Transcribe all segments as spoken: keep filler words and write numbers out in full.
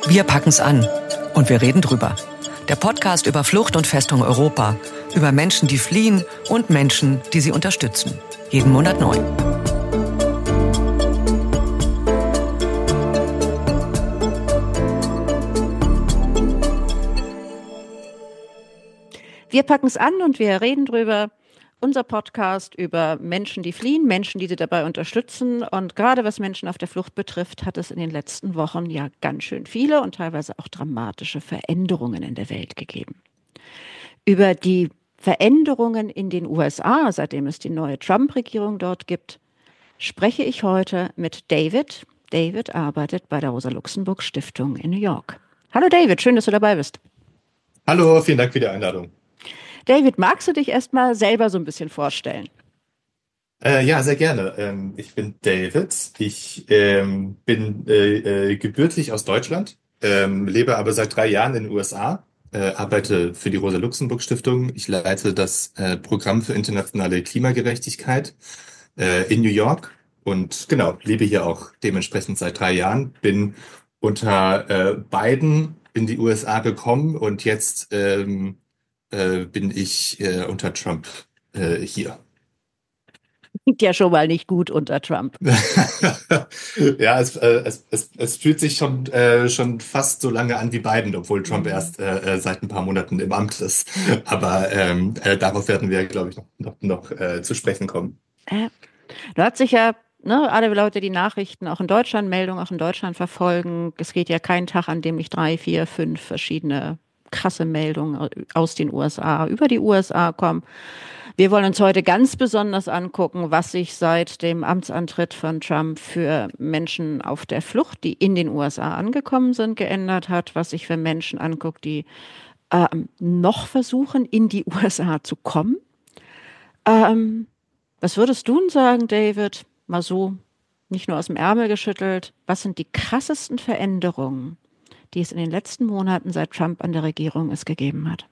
Wir packen's an und wir reden drüber. Der Podcast über Flucht und Festung Europa, über Menschen, die fliehen und Menschen, die sie unterstützen. Jeden Monat neu. Wir packen's an und wir reden drüber. Unser Podcast über Menschen, die fliehen, Menschen, die sie dabei unterstützen. Und gerade was Menschen auf der Flucht betrifft, hat es in den letzten Wochen ja ganz schön viele und teilweise auch dramatische Veränderungen in der Welt gegeben. Über die Veränderungen in den U S A, seitdem es die neue Trump-Regierung dort gibt, spreche ich heute mit David. David arbeitet bei der Rosa-Luxemburg-Stiftung in New York. Hallo David, schön, dass du dabei bist. Hallo, vielen Dank für die Einladung. David, magst du dich erstmal selber so ein bisschen vorstellen? Äh, ja, sehr gerne. Ähm, ich bin David. Ich ähm, bin äh, äh, gebürtig aus Deutschland, ähm, lebe aber seit drei Jahren in den U S A, äh, arbeite für die Rosa-Luxemburg-Stiftung. Ich leite das äh, Programm für internationale Klimagerechtigkeit äh, in New York und genau, lebe hier auch dementsprechend seit drei Jahren. Bin unter äh, Biden in die U S A gekommen und jetzt ähm, äh, bin ich äh, unter Trump äh, hier. Klingt ja schon mal nicht gut unter Trump. Ja, es, äh, es, es, es fühlt sich schon, äh, schon fast so lange an wie Biden, obwohl Trump Mhm. erst äh, seit ein paar Monaten im Amt ist. Aber ähm, äh, darauf werden wir, glaube ich, noch, noch, noch äh, zu sprechen kommen. Äh, du hast sich ja, ne, alle Leute, die Nachrichten auch in Deutschland, Meldungen auch in Deutschland verfolgen, es geht ja kein Tag, an dem nicht drei, vier, fünf verschiedene krasse Meldungen aus den U S A über die U S A kommen. Wir wollen uns heute ganz besonders angucken, was sich seit dem Amtsantritt von Trump für Menschen auf der Flucht, die in den U S A angekommen sind, geändert hat, was sich für Menschen anguckt, die äh, noch versuchen, in die U S A zu kommen. Ähm, was würdest du denn sagen, David? Mal so, nicht nur aus dem Ärmel geschüttelt. Was sind die krassesten Veränderungen, die es in den letzten Monaten seit Trump an der Regierung es gegeben hat?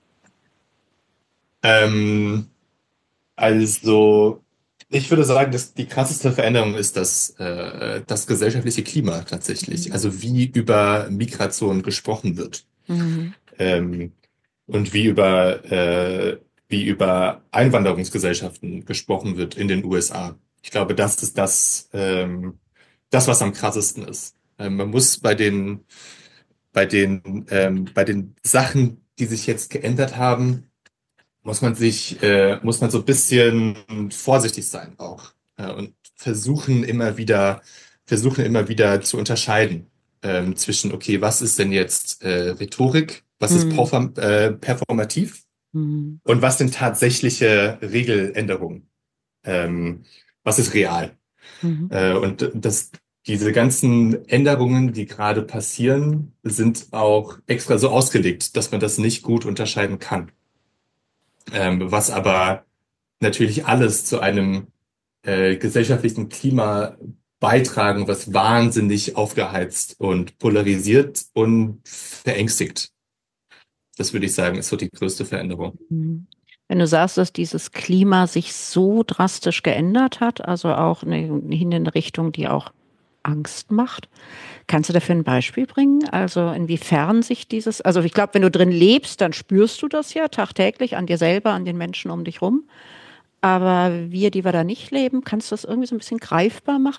Ähm, also, ich würde sagen, dass die krasseste Veränderung ist das, äh, das gesellschaftliche Klima tatsächlich. Mhm. Also wie über Migration gesprochen wird. Mhm. Ähm, und wie über, äh, wie über Einwanderungsgesellschaften gesprochen wird in den U S A. Ich glaube, das ist das, ähm, das, was am krassesten ist. Ähm, man muss bei den, bei den, ähm, bei den Sachen, die sich jetzt geändert haben, muss man sich, äh, muss man so ein bisschen vorsichtig sein auch, äh, und versuchen immer wieder, versuchen immer wieder zu unterscheiden ähm, zwischen, okay, was ist denn jetzt äh, Rhetorik, was ist Mhm. perform äh, performativ Mhm. und was sind tatsächliche Regeländerungen, ähm, was ist real. Mhm. Äh, und das, diese ganzen Änderungen, die gerade passieren, sind auch extra so ausgelegt, dass man das nicht gut unterscheiden kann. Ähm, was aber natürlich alles zu einem äh, gesellschaftlichen Klima beitragen, was wahnsinnig aufgeheizt und polarisiert und verängstigt. Das würde ich sagen, ist so die größte Veränderung. Mhm. Wenn du sagst, dass dieses Klima sich so drastisch geändert hat, also auch in in eine Richtung, die auch Angst macht, kannst du dafür ein Beispiel bringen? Also inwiefern sich dieses, also ich glaube, wenn du drin lebst, dann spürst du das ja tagtäglich an dir selber, an den Menschen um dich rum. Aber wir, die wir da nicht leben, kannst du das irgendwie so ein bisschen greifbar machen?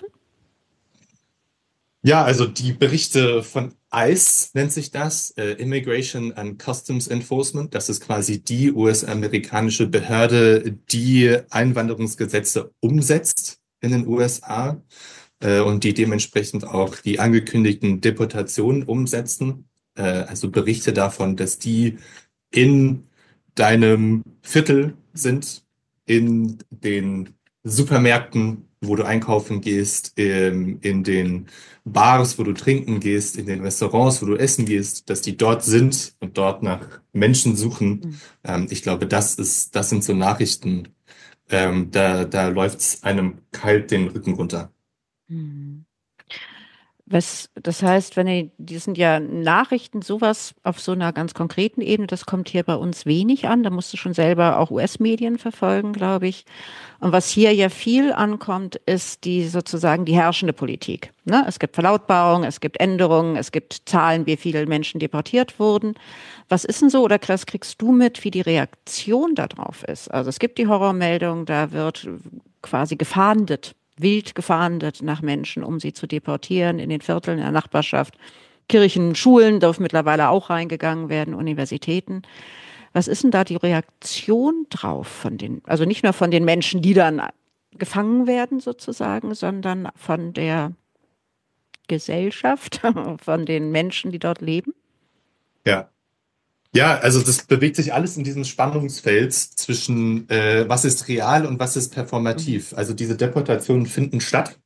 Ja, also die Berichte von I C E nennt sich das, äh, Immigration and Customs Enforcement. Das ist quasi die U S-amerikanische Behörde, die Einwanderungsgesetze umsetzt in den U S A äh, und die dementsprechend auch die angekündigten Deportationen umsetzen. Äh, also Berichte davon, dass die in deinem Viertel sind, in den Supermärkten, wo du einkaufen gehst, in, in den Bars, wo du trinken gehst, in den Restaurants, wo du essen gehst, dass die dort sind und dort nach Menschen suchen. Mhm. Ähm, ich glaube, das ist, das sind so Nachrichten, ähm, da, da läuft's einem kalt den Rücken runter. Mhm. Was, das heißt, wenn ihr, die sind ja Nachrichten, sowas auf so einer ganz konkreten Ebene, das kommt hier bei uns wenig an. Da musst du schon selber auch U S-Medien verfolgen, glaube ich. Und was hier ja viel ankommt, ist die sozusagen die herrschende Politik. Ne? Es gibt Verlautbarungen, es gibt Änderungen, es gibt Zahlen, wie viele Menschen deportiert wurden. Was ist denn so, oder Chris, kriegst du mit, wie die Reaktion darauf ist? Also es gibt die Horrormeldung, da wird quasi gefahndet, wild gefahndet nach Menschen, um sie zu deportieren in den Vierteln, in der Nachbarschaft. Kirchen, Schulen darf mittlerweile auch reingegangen werden, Universitäten. Was ist denn da die Reaktion drauf von den, also nicht nur von den Menschen, die dann gefangen werden sozusagen, sondern von der Gesellschaft, von den Menschen, die dort leben? Ja. Ja, also das bewegt sich alles in diesem Spannungsfeld zwischen äh, was ist real und was ist Mhm. performativ. Also diese Deportationen finden statt,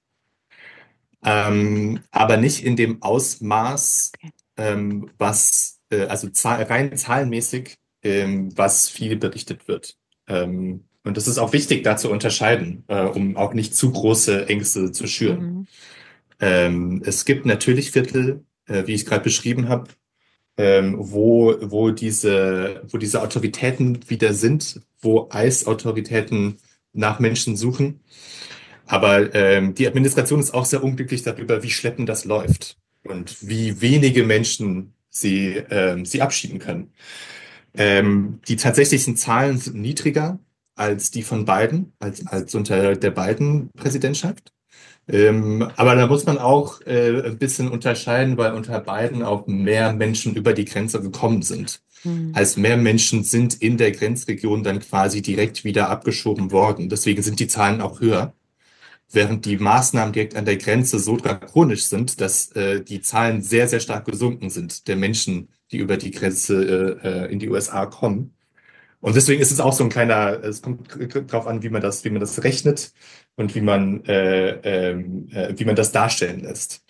ähm, aber nicht in dem Ausmaß, Okay. ähm, was, äh, also zahl rein zahlenmäßig, ähm, was viel berichtet wird. Ähm, und das ist auch wichtig, da zu unterscheiden, äh, um auch nicht zu große Ängste zu schüren. Mhm. Ähm, es gibt natürlich Viertel, äh, wie ich gerade beschrieben habe, ähm, wo, wo diese, wo diese Autoritäten wieder sind, wo I C E-Autoritäten nach Menschen suchen. Aber ähm, die Administration ist auch sehr unglücklich darüber, wie schleppend das läuft und wie wenige Menschen sie, ähm, sie abschieben können. Ähm, die tatsächlichen Zahlen sind niedriger als die von Biden, als, als unter der Biden-Präsidentschaft. Ähm, aber da muss man auch äh, ein bisschen unterscheiden, weil unter Biden auch mehr Menschen über die Grenze gekommen sind. Mhm. Heißt, mehr Menschen sind in der Grenzregion dann quasi direkt wieder abgeschoben worden. Deswegen sind die Zahlen auch höher. Während die Maßnahmen direkt an der Grenze so drakonisch sind, dass äh, die Zahlen sehr, sehr stark gesunken sind, der Menschen, die über die Grenze äh, äh, in die U S A kommen. Und deswegen ist es auch so ein kleiner, es kommt drauf an, wie man das, wie man das rechnet und wie man, äh, ähm, äh, wie man das darstellen lässt.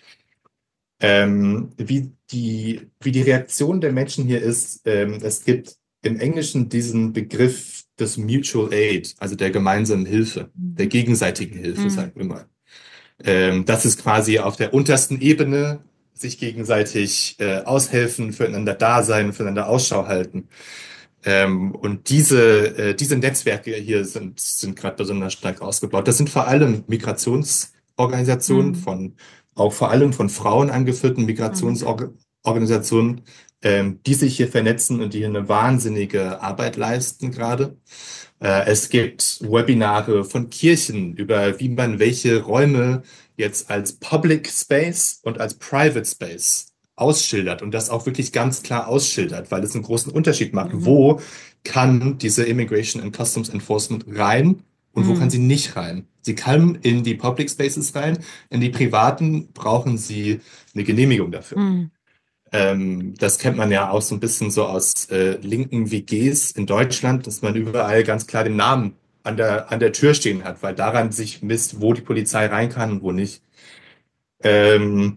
Ähm, wie die, wie die Reaktion der Menschen hier ist, ähm, es gibt im Englischen diesen Begriff des Mutual Aid, also der gemeinsamen Hilfe, der Mhm. gegenseitigen Hilfe, Mhm. sagen wir mal. Ähm, das ist quasi auf der untersten Ebene sich gegenseitig äh, aushelfen, füreinander da sein, füreinander Ausschau halten. Ähm, und diese, äh, diese Netzwerke hier sind, sind gerade besonders stark ausgebaut. Das sind vor allem Migrationsorganisationen Mhm. von, auch vor allem von Frauen angeführten Mhm. Migrationsorganisationen, ähm, die sich hier vernetzen und die hier eine wahnsinnige Arbeit leisten gerade. Äh, es gibt Webinare von Kirchen über, wie man welche Räume jetzt als Public Space und als Private Space ausschildert und das auch wirklich ganz klar ausschildert, weil es einen großen Unterschied macht. Mhm. Wo kann diese Immigration and Customs Enforcement rein und wo kann Mhm. sie nicht rein? Sie kann in die Public Spaces rein, in die privaten brauchen sie eine Genehmigung dafür. Mhm. Ähm, das kennt man ja auch so ein bisschen so aus äh, linken W Gs in Deutschland, dass man überall ganz klar den Namen an der, an der Tür stehen hat, weil daran sich misst, wo die Polizei rein kann und wo nicht. Ähm,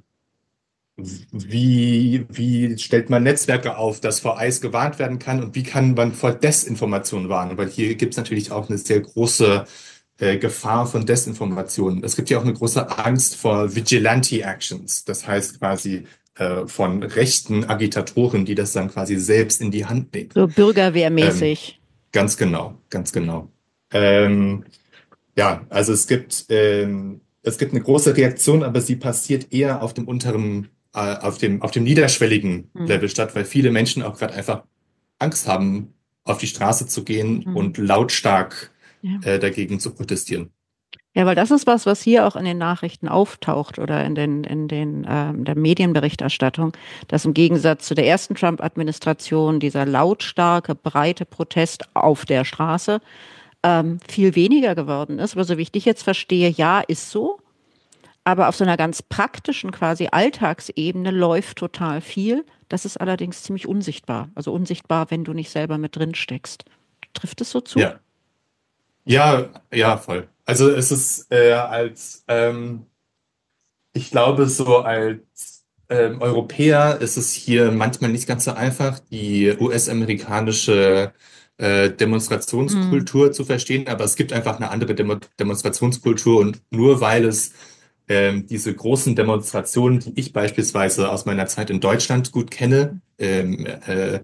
wie, wie stellt man Netzwerke auf, dass vor I C E gewarnt werden kann und wie kann man vor Desinformation warnen? Weil hier gibt es natürlich auch eine sehr große äh, Gefahr von Desinformation. Es gibt ja auch eine große Angst vor Vigilante Actions, das heißt quasi äh, von rechten Agitatoren, die das dann quasi selbst in die Hand nehmen. So Ähm, bürgerwehrmäßig. ganz genau, ganz genau. Ähm, ja, also es gibt, ähm, es gibt eine große Reaktion, aber sie passiert eher auf dem unteren, äh, auf dem, auf dem niederschwelligen Mhm. Level statt, weil viele Menschen auch gerade einfach Angst haben, auf die Straße zu gehen Mhm. und lautstark Ja. äh, dagegen zu protestieren. Ja, weil das ist was, was hier auch in den Nachrichten auftaucht oder in den, in den, ähm, der Medienberichterstattung, dass im Gegensatz zu der ersten Trump-Administration dieser lautstarke, breite Protest auf der Straße ähm, viel weniger geworden ist. Aber so wie ich dich jetzt verstehe, ja, ist so. Aber auf so einer ganz praktischen, quasi Alltagsebene läuft total viel. Das ist allerdings ziemlich unsichtbar. Also unsichtbar, wenn du nicht selber mit drin steckst. Trifft es so zu? Ja, ja, ja, voll. Also es ist äh, als, ähm, ich glaube, so als ähm, Europäer ist es hier manchmal nicht ganz so einfach, die U S-amerikanische äh, Mhm. Demonstrationskultur zu verstehen, aber es gibt einfach eine andere Demo Demonstrationskultur und nur weil es ähm, diese großen Demonstrationen, die ich beispielsweise aus meiner Zeit in Deutschland gut kenne, ähm, äh,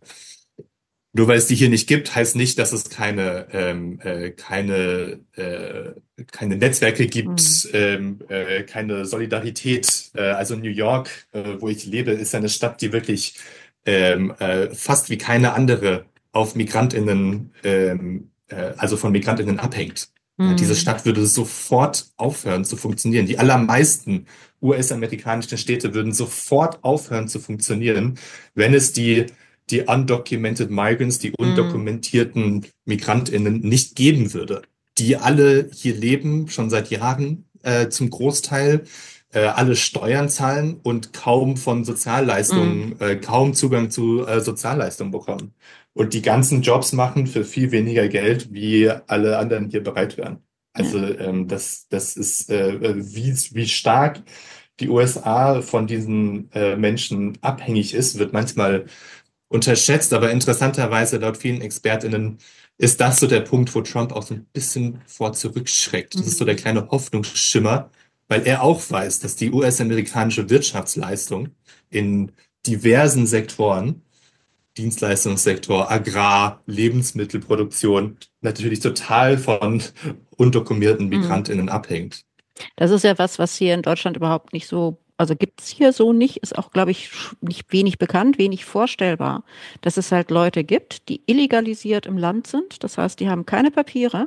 nur weil es die hier nicht gibt, heißt nicht, dass es keine, ähm, äh, keine, äh, keine Netzwerke Mhm. gibt, ähm, äh, keine Solidarität. Äh, also New York, äh, wo ich lebe, ist eine Stadt, die wirklich ähm, äh, fast wie keine andere auf MigrantInnen, ähm, äh, also von MigrantInnen abhängt. Ja, diese Mhm. Stadt würde sofort aufhören zu funktionieren. Die allermeisten U S-amerikanischen Städte würden sofort aufhören zu funktionieren, wenn es die die undocumented migrants, die Mhm. undokumentierten MigrantInnen nicht geben würde, die alle hier leben, schon seit Jahren äh, zum Großteil, äh, alle Steuern zahlen und kaum von Mhm. Sozialleistungen, äh, kaum Zugang zu äh, Sozialleistungen bekommen. Und die ganzen Jobs machen für viel weniger Geld, wie alle anderen hier bereit wären. Ja. Also ähm, das, das ist, äh, wie, wie stark die U S A von diesen äh, Menschen abhängig ist, wird manchmal unterschätzt, aber interessanterweise laut vielen ExpertInnen ist das so der Punkt, wo Trump auch so ein bisschen vor zurückschreckt. Das ist so der Mhm. kleine Hoffnungsschimmer, weil er auch weiß, dass die U S-amerikanische Wirtschaftsleistung in diversen Sektoren, Dienstleistungssektor, Agrar, Lebensmittelproduktion, natürlich total von undokumentierten Mhm. MigrantInnen abhängt. Das ist ja was, was hier in Deutschland überhaupt nicht so, also gibt es hier so nicht, ist auch, glaube ich, sch- nicht wenig bekannt, wenig vorstellbar, dass es halt Leute gibt, die illegalisiert im Land sind. Das heißt, die haben keine Papiere.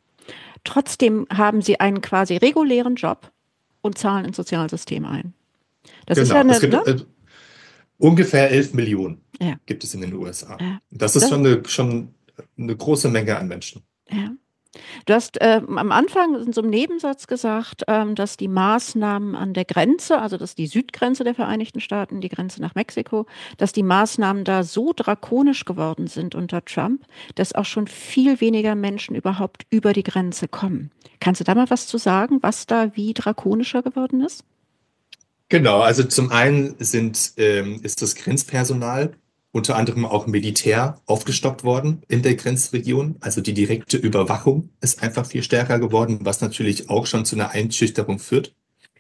Trotzdem haben sie einen quasi regulären Job und zahlen ins Sozialsystem ein. Das ist ja Genau, es eine, gibt ne? äh, ungefähr elf Millionen Ja, gibt es in den U S A. ja. Das ist Das, schon eine, schon eine große Menge an Menschen. ja. Du hast ähm, am Anfang in so einem Nebensatz gesagt, ähm, dass die Maßnahmen an der Grenze, also das ist die Südgrenze der Vereinigten Staaten, die Grenze nach Mexiko, dass die Maßnahmen da so drakonisch geworden sind unter Trump, dass auch schon viel weniger Menschen überhaupt über die Grenze kommen. Kannst du da mal was zu sagen, was da wie drakonischer geworden ist? Genau, also zum einen sind, ähm, ist das Grenzpersonal, unter anderem auch Militär, aufgestockt worden in der Grenzregion. Also die direkte Überwachung ist einfach viel stärker geworden, was natürlich auch schon zu einer Einschüchterung führt.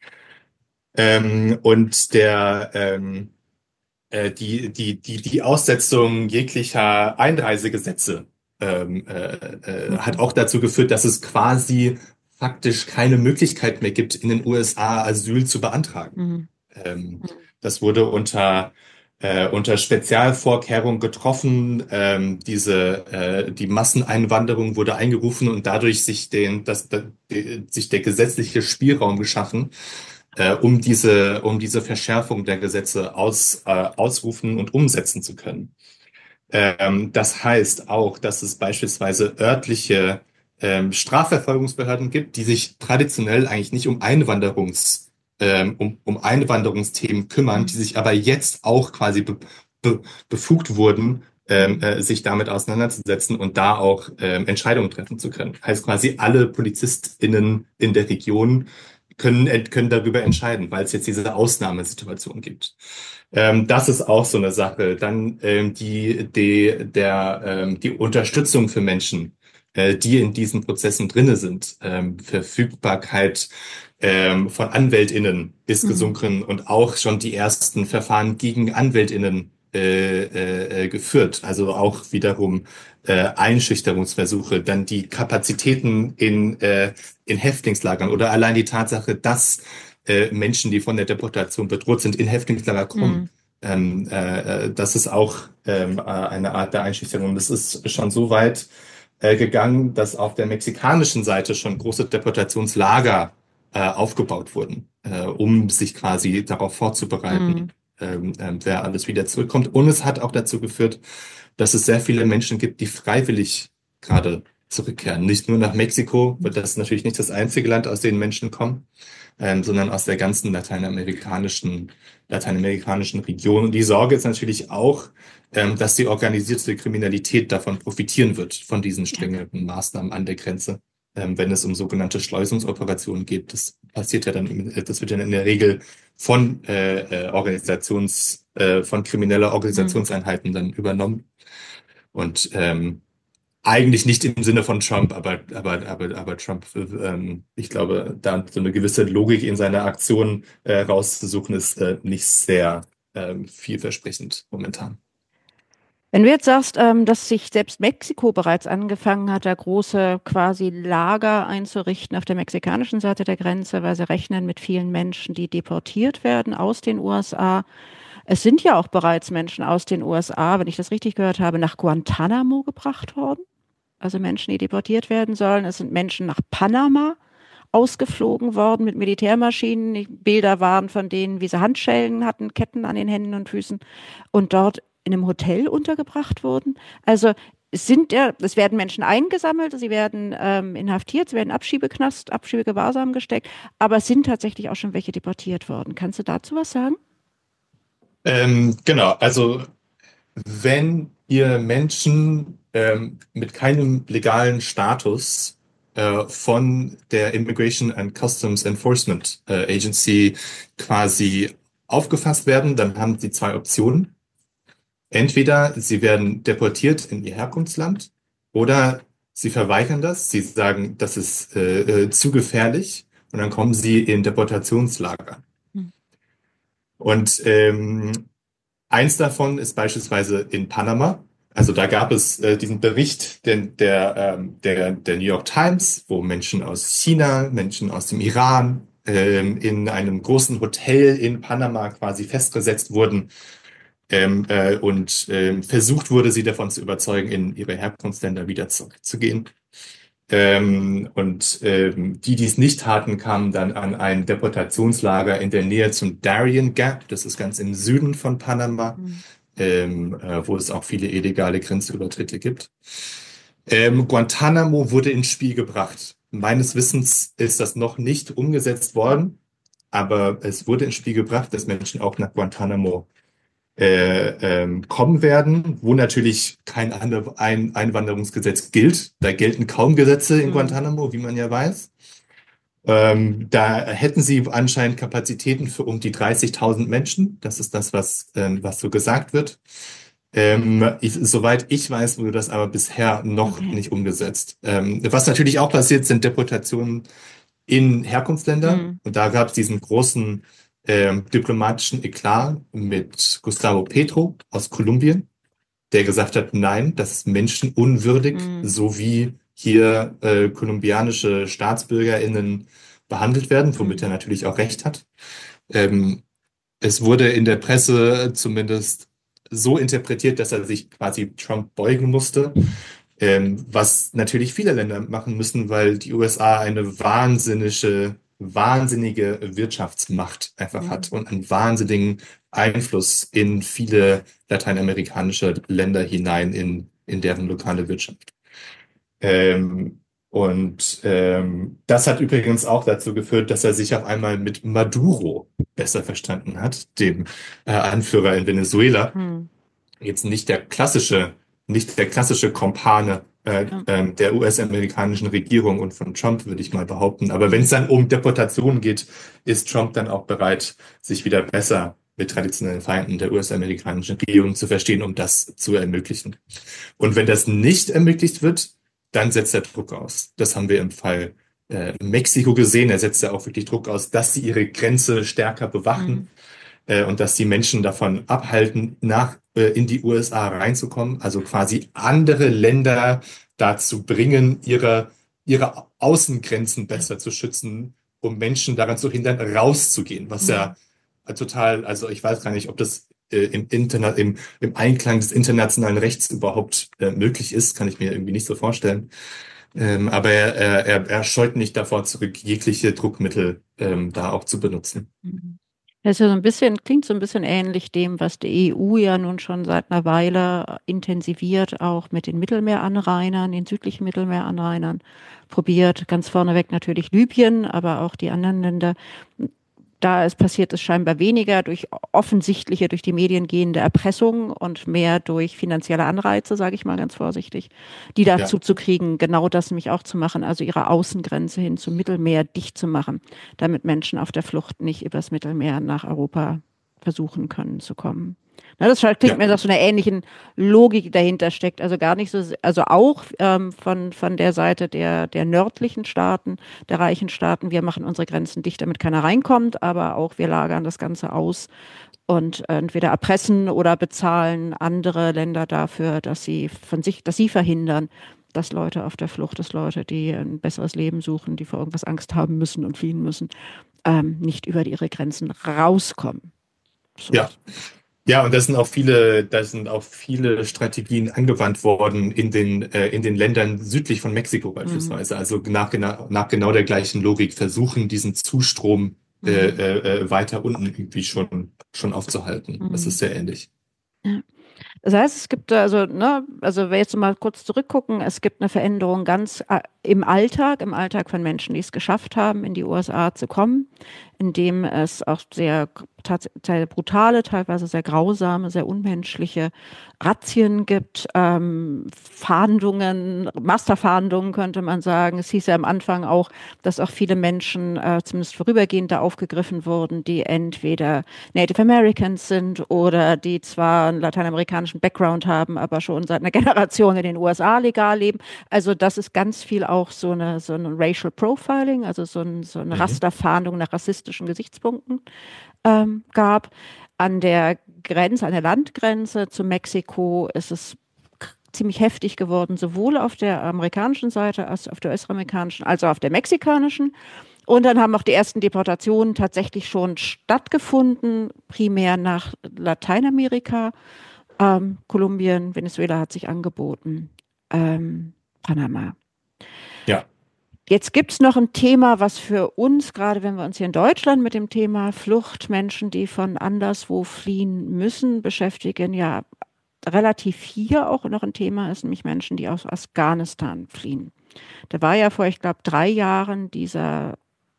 Ähm, und der, ähm, äh, die, die, die, die Aussetzung jeglicher Einreisegesetze ähm, äh, äh, hat Mhm. auch dazu geführt, dass es quasi faktisch keine Möglichkeit mehr gibt, in den U S A Asyl zu beantragen. Mhm. Ähm, Mhm. das wurde unter, äh, unter Spezialvorkehrungen getroffen. Ähm, diese, äh, die Masseneinwanderung wurde eingerufen und dadurch sich, den, das, da, die, sich der gesetzliche Spielraum geschaffen, äh, um diese, um diese Verschärfung der Gesetze aus, äh, ausrufen und umsetzen zu können. Ähm, das heißt auch, dass es beispielsweise örtliche ähm, Strafverfolgungsbehörden gibt, die sich traditionell eigentlich nicht um Einwanderungs, ähm, um, um Einwanderungsthemen kümmern, die Mhm. sich aber jetzt auch quasi be, be, befugt wurden, ähm, Mhm. äh, sich damit auseinanderzusetzen und da auch ähm, Entscheidungen treffen zu können. Heißt quasi alle PolizistInnen in der Region können, können darüber entscheiden, weil es jetzt diese Ausnahmesituation gibt. Ähm, das ist auch so eine Sache. Dann ähm, die, die, der, ähm, die Unterstützung für Menschen, äh, die in diesen Prozessen drinne sind. Ähm, Verfügbarkeit ähm, von AnwältInnen ist Mhm. gesunken und auch schon die ersten Verfahren gegen AnwältInnen äh, äh, äh, geführt. Also auch wiederum äh, Einschüchterungsversuche. Dann die Kapazitäten in, äh, in Häftlingslagern oder allein die Tatsache, dass äh, Menschen, die von der Deportation bedroht sind, in Häftlingslager kommen. Mhm. Ähm, äh, äh, das ist auch ähm, äh, eine Art der Einschüchterung. Das ist schon so weit äh, gegangen, dass auf der mexikanischen Seite schon große Deportationslager äh, aufgebaut wurden, äh, um sich quasi darauf vorzubereiten, Mhm. ähm, ähm, wer alles wieder zurückkommt. Und es hat auch dazu geführt, dass es sehr viele Menschen gibt, die freiwillig gerade zurückkehren. Nicht nur nach Mexiko, weil das ist natürlich nicht das einzige Land, aus dem Menschen kommen, ähm, sondern aus der ganzen lateinamerikanischen, lateinamerikanischen Region. Und die Sorge ist natürlich auch, ähm, dass die organisierte Kriminalität davon profitieren wird, von diesen Ja. strengeren Maßnahmen an der Grenze, ähm, wenn es um sogenannte Schleusungsoperationen geht. Das passiert ja dann, im- das wird dann in der Regel von äh, äh, Organisations, äh, von krimineller Mhm. Organisationseinheiten dann übernommen. Und ähm, eigentlich nicht im Sinne von Trump, aber, aber, aber, aber Trump, ähm, ich glaube, da so eine gewisse Logik in seiner Aktion äh, rauszusuchen, ist äh, nicht sehr ähm, vielversprechend momentan. Wenn du jetzt sagst, ähm, dass sich selbst Mexiko bereits angefangen hat, da große quasi Lager einzurichten auf der mexikanischen Seite der Grenze, weil sie rechnen mit vielen Menschen, die deportiert werden aus den U S A. Es sind ja auch bereits Menschen aus den U S A, wenn ich das richtig gehört habe, nach Guantanamo gebracht worden. Also Menschen, die deportiert werden sollen. Es sind Menschen nach Panama ausgeflogen worden mit Militärmaschinen. Die Bilder waren von denen, wie sie Handschellen hatten, Ketten an den Händen und Füßen und dort in einem Hotel untergebracht wurden. Also es sind ja, es werden Menschen eingesammelt, sie werden ähm, inhaftiert, sie werden in Abschiebeknast, Abschiebegewahrsam gesteckt, aber es sind tatsächlich auch schon welche deportiert worden. Kannst du dazu was sagen? Ähm, genau, also wenn ihr Menschen ähm, mit keinem legalen Status äh, von der Immigration and Customs Enforcement äh, Agency quasi aufgefasst werden, dann haben sie zwei Optionen. Entweder sie werden deportiert in ihr Herkunftsland oder sie verweigern das. Sie sagen, das ist äh, äh, zu gefährlich und dann kommen sie in Deportationslager. Hm. Und ähm, eins davon ist beispielsweise in Panama. Also da gab es äh, diesen Bericht der, der, ähm, der, der New York Times, wo Menschen aus China, Menschen aus dem Iran ähm, in einem großen Hotel in Panama quasi festgesetzt wurden ähm, äh, und ähm, versucht wurde, sie davon zu überzeugen, in ihre Herkunftsländer wieder zurückzugehen. Ähm, und ähm, die, die es nicht taten, kamen dann an ein Deportationslager in der Nähe zum Darien Gap. Das ist ganz im Süden von Panama, Mhm. ähm, äh, wo es auch viele illegale Grenzübertritte gibt. Ähm, Guantanamo wurde ins Spiel gebracht. Meines Wissens ist das noch nicht umgesetzt worden, aber es wurde ins Spiel gebracht, dass Menschen auch nach Guantanamo äh, ähm, kommen werden, wo natürlich kein Ander- ein Einwanderungsgesetz gilt. Da gelten kaum Gesetze in Mhm. Guantanamo, wie man ja weiß. Ähm, da hätten sie anscheinend Kapazitäten für um die dreißigtausend Menschen. Das ist das, was, ähm, was so gesagt wird. Ähm, ich, soweit ich weiß, wurde das aber bisher noch Okay. nicht umgesetzt. Ähm, was natürlich auch passiert, sind Deportationen in Herkunftsländer. Mhm. Und da gab es diesen großen ähm, diplomatischen Eklat mit Gustavo Petro aus Kolumbien, der gesagt hat, nein, das ist menschenunwürdig, Mhm. so wie hier äh, kolumbianische StaatsbürgerInnen behandelt werden, womit er Mhm. natürlich auch recht hat. Ähm, es wurde in der Presse zumindest so interpretiert, dass er sich quasi Trump beugen musste, ähm, was natürlich viele Länder machen müssen, weil die U S A eine wahnsinnige, wahnsinnige Wirtschaftsmacht einfach hat Mhm. und einen wahnsinnigen Einfluss in viele lateinamerikanische Länder hinein in, in deren lokale Wirtschaft. Ähm, und ähm, das hat übrigens auch dazu geführt, dass er sich auf einmal mit Maduro besser verstanden hat, dem äh, Anführer in Venezuela. Mhm. Jetzt nicht der klassische, nicht der klassische Kumpane äh, Ja. ähm, der U S-amerikanischen Regierung und von Trump, würde ich mal behaupten. Aber wenn es Mhm. dann um Deportationen geht, ist Trump dann auch bereit, sich wieder besser mit traditionellen Feinden der U S-amerikanischen Regierung zu verstehen, um das zu ermöglichen. Und wenn das nicht ermöglicht wird, dann setzt er Druck aus. Das haben wir im Fall äh, Mexiko gesehen. Er setzt ja auch wirklich Druck aus, dass sie ihre Grenze stärker bewachen Mhm. äh, und dass die Menschen davon abhalten, nach äh, in die U S A reinzukommen. Also quasi andere Länder dazu bringen, ihre, ihre Außengrenzen besser zu schützen, um Menschen daran zu hindern, rauszugehen. Was Mhm. ja total, also ich weiß gar nicht, ob das äh, im, Interna im, im Einklang des internationalen Rechts überhaupt äh, möglich ist, kann ich mir irgendwie nicht so vorstellen. Ähm, aber er, er, er er scheut nicht davor zurück, jegliche Druckmittel ähm, da auch zu benutzen. Mhm. Das ist ja so ein bisschen, klingt so ein bisschen ähnlich dem, was die E U ja nun schon seit einer Weile intensiviert, auch mit den Mittelmeeranrainern, den südlichen Mittelmeeranrainern probiert. Ganz vorneweg natürlich Libyen, aber auch die anderen Länder. Da ist passiert es scheinbar weniger durch offensichtliche, durch die Medien gehende Erpressung und mehr durch finanzielle Anreize, sage ich mal ganz vorsichtig, die Ja. dazu zu kriegen, genau das nämlich auch zu machen, also ihre Außengrenze hin zum Mittelmeer dicht zu machen, damit Menschen auf der Flucht nicht übers Mittelmeer nach Europa versuchen können zu kommen. Na, das klingt Ja. mir nach so einer ähnlichen Logik die dahinter steckt. Also gar nicht so, also auch ähm, von, von der Seite der, der nördlichen Staaten, der reichen Staaten, wir machen unsere Grenzen dicht, damit keiner reinkommt, aber auch wir lagern das Ganze aus und entweder erpressen oder bezahlen andere Länder dafür, dass sie von sich, dass sie verhindern, dass Leute auf der Flucht, dass Leute, die ein besseres Leben suchen, die vor irgendwas Angst haben müssen und fliehen müssen, ähm, nicht über ihre Grenzen rauskommen. So. Ja. Ja, und das sind auch viele, da sind auch viele Strategien angewandt worden in den, äh, in den Ländern südlich von Mexiko beispielsweise. Mhm. Also nach genau, nach genau der gleichen Logik versuchen, diesen Zustrom mhm. äh, äh, weiter unten irgendwie schon, schon aufzuhalten. Mhm. Das ist sehr ähnlich. Ja. Das heißt, es gibt also, ne, also wenn wir jetzt mal kurz zurückgucken, es gibt eine Veränderung ganz äh, im Alltag, im Alltag von Menschen, die es geschafft haben, in die U S A zu kommen, indem es auch sehr, sehr brutale, teilweise sehr grausame, sehr unmenschliche Razzien gibt, ähm, Fahndungen, Masterfahndungen könnte man sagen. Es hieß ja am Anfang auch, dass auch viele Menschen, äh, zumindest vorübergehend, da aufgegriffen wurden, die entweder Native Americans sind oder die zwar einen lateinamerikanischen Background haben, aber schon seit einer Generation in den U S A legal leben. Also das ist ganz viel auch so eine so ein Racial Profiling, also so, ein, so eine mhm. Rasterfahndung nach rassistischen Gesichtspunkten ähm, gab. An der Grenze, an der Landgrenze zu Mexiko ist es ziemlich heftig geworden, sowohl auf der amerikanischen Seite als auf der US-amerikanischen, als auch auf der mexikanischen. Und dann haben auch die ersten Deportationen tatsächlich schon stattgefunden, primär nach Lateinamerika. Ähm, Kolumbien, Venezuela hat sich angeboten, ähm, Panama. Ja. Jetzt gibt es noch ein Thema, was für uns, gerade wenn wir uns hier in Deutschland mit dem Thema Flucht, Menschen, die von anderswo fliehen müssen, beschäftigen, ja relativ hier auch noch ein Thema ist, nämlich Menschen, die aus Afghanistan fliehen. Da war ja vor, ich glaube, drei Jahren dieser,